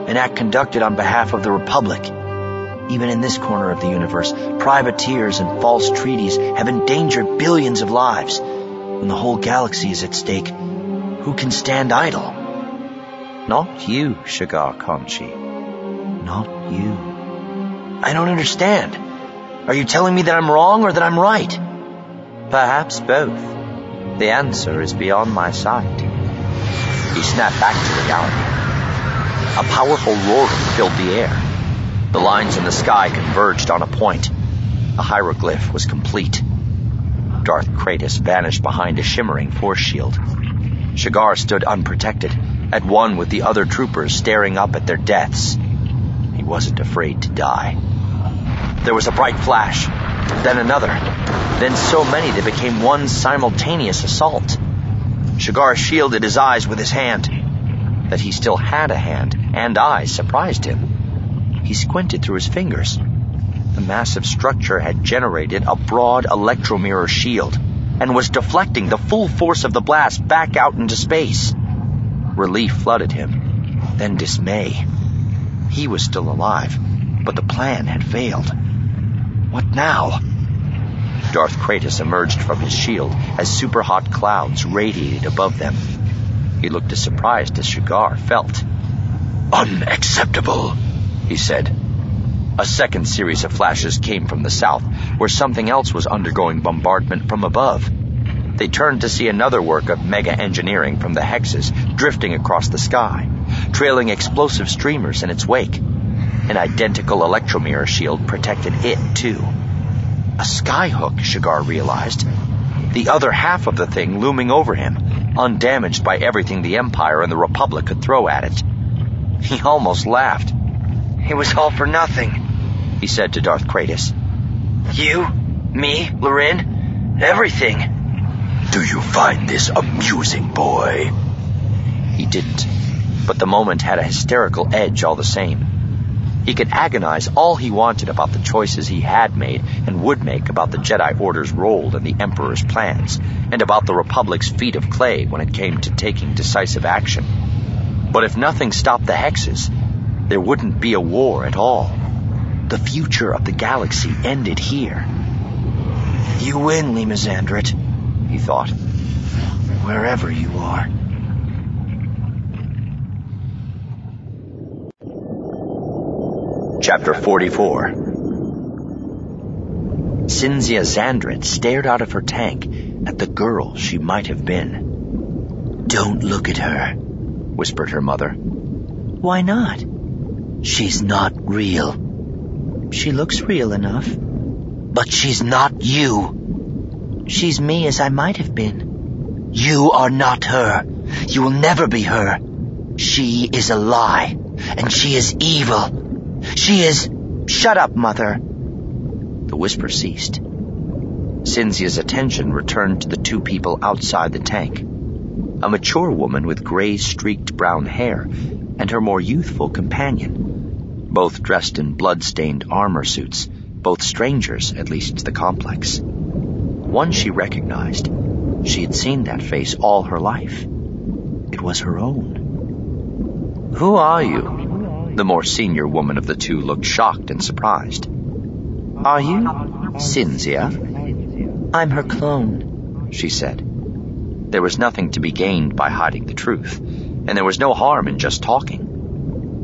an act conducted on behalf of the Republic. Even in this corner of the universe, privateers and false treaties have endangered billions of lives. When the whole galaxy is at stake, who can stand idle? Not you, Shigar Kanchi. Not you. I don't understand. Are you telling me that I'm wrong or that I'm right? Perhaps both. The answer is beyond my sight. He snapped back to reality. A powerful roaring filled the air. The lines in the sky converged on a point. A hieroglyph was complete. Darth Kratos vanished behind a shimmering force shield. Shigar stood unprotected, at one with the other troopers staring up at their deaths. He wasn't afraid to die. There was a bright flash, then another, then so many they became one simultaneous assault. Shigar shielded his eyes with his hand. That he still had a hand and eyes surprised him. He squinted through his fingers. The massive structure had generated a broad electromirror shield and was deflecting the full force of the blast back out into space. Relief flooded him, then dismay. He was still alive, but the plan had failed. What now? Darth Kratos emerged from his shield as super-hot clouds radiated above them. He looked as surprised as Shigar felt. Unacceptable, he said. A second series of flashes came from the south, where something else was undergoing bombardment from above. They turned to see another work of mega engineering from the hexes drifting across the sky, trailing explosive streamers in its wake. An identical electromirror shield protected it, too. A skyhook, Shigar realized. The other half of the thing looming over him, undamaged by everything the Empire and the Republic could throw at it. He almost laughed. It was all for nothing, he said to Darth Kratos. You, me, Lorin, everything. Do you find this amusing, boy? He didn't, but the moment had a hysterical edge all the same. He could agonize all he wanted about the choices he had made and would make about the Jedi Order's role in the Emperor's plans, and about the Republic's feet of clay when it came to taking decisive action. But if nothing stopped the hexes, there wouldn't be a war at all. The future of the galaxy ended here. You win, Lima Xandrit, he thought, wherever you are. Chapter 44. Cinzia Xandrit stared out of her tank at the girl she might have been. Don't look at her, whispered her mother. Why not? She's not real. She looks real enough. But she's not you. She's me as I might have been. You are not her. You will never be her. She is a lie, and she is evil. She is... Shut up, Mother. The whisper ceased. Cinzia's attention returned to the two people outside the tank. A mature woman with gray-streaked brown hair and her more youthful companion, both dressed in blood-stained armor suits, both strangers, at least to the complex. One she recognized. She had seen that face all her life. It was her own. Who are you? The more senior woman of the two looked shocked and surprised. Are you Cinzia? I'm her clone, she said. There was nothing to be gained by hiding the truth, and there was no harm in just talking.